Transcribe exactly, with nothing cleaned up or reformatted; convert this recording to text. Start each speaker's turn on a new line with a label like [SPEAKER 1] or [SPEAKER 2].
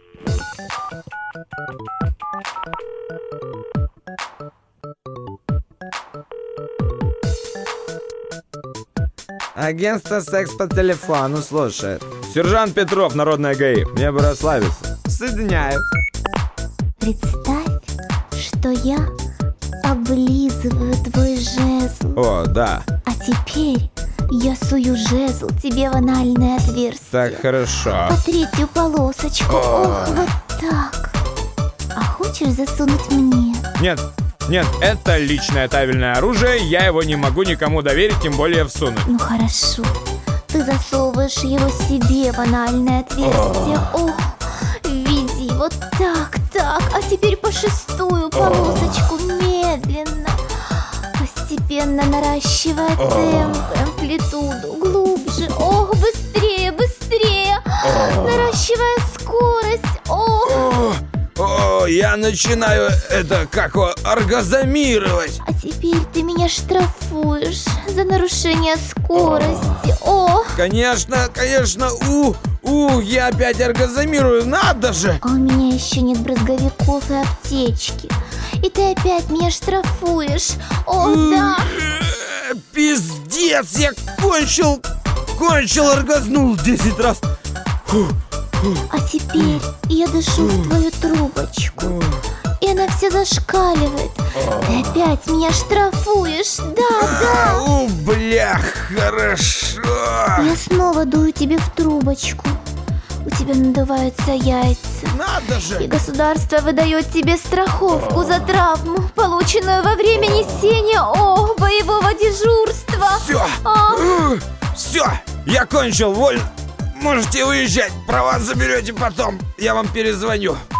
[SPEAKER 1] Агентство секс по телефону слушает. Сержант Петров, народная ГАИ. Мне бы расслабиться. Соединяю.
[SPEAKER 2] Представь, что я облизываю твой жезл.
[SPEAKER 1] О, да.
[SPEAKER 2] А теперь я сую жезл тебе в анальное отверстие.
[SPEAKER 1] Так, хорошо.
[SPEAKER 2] По третью полосочку. Ох, вот так. А хочешь засунуть мне?
[SPEAKER 1] Нет, нет, это личное тавельное оружие. Я его не могу никому доверить, тем более всунуть.
[SPEAKER 2] Ну хорошо. Ты засовываешь его себе в анальное отверстие. О, веди вот так, так. А теперь по шестую полосочку медленно, постепенно наращивая темп, амплитуду, глубже. Ох, быстрее, быстрее. Наращивая скорость. Ох.
[SPEAKER 1] О, я начинаю это как его оргазмировать.
[SPEAKER 2] А теперь ты меня штрафуешь за нарушение скорости. О!
[SPEAKER 1] Конечно, конечно, у, у, я опять оргазмирую, надо же.
[SPEAKER 2] А у меня еще нет брызговиков и аптечки. И ты опять меня штрафуешь. О, да!
[SPEAKER 1] Э, Пиздец, я кончил, кончил, оргазнул десять раз. Фу.
[SPEAKER 2] А теперь я дышу в твою трубочку, и она все зашкаливает. Ты опять меня штрафуешь. Да, да.
[SPEAKER 1] Ау, блях, хорошо.
[SPEAKER 2] Я снова дую тебе в трубочку. У тебя надуваются яйца.
[SPEAKER 1] Надо
[SPEAKER 2] И
[SPEAKER 1] же.
[SPEAKER 2] государство выдает тебе страховку за травму, полученную во время несения о, боевого дежурства.
[SPEAKER 1] Все,
[SPEAKER 2] А.
[SPEAKER 1] все, я кончил, вольно. Можете уезжать, права заберете потом, я вам перезвоню.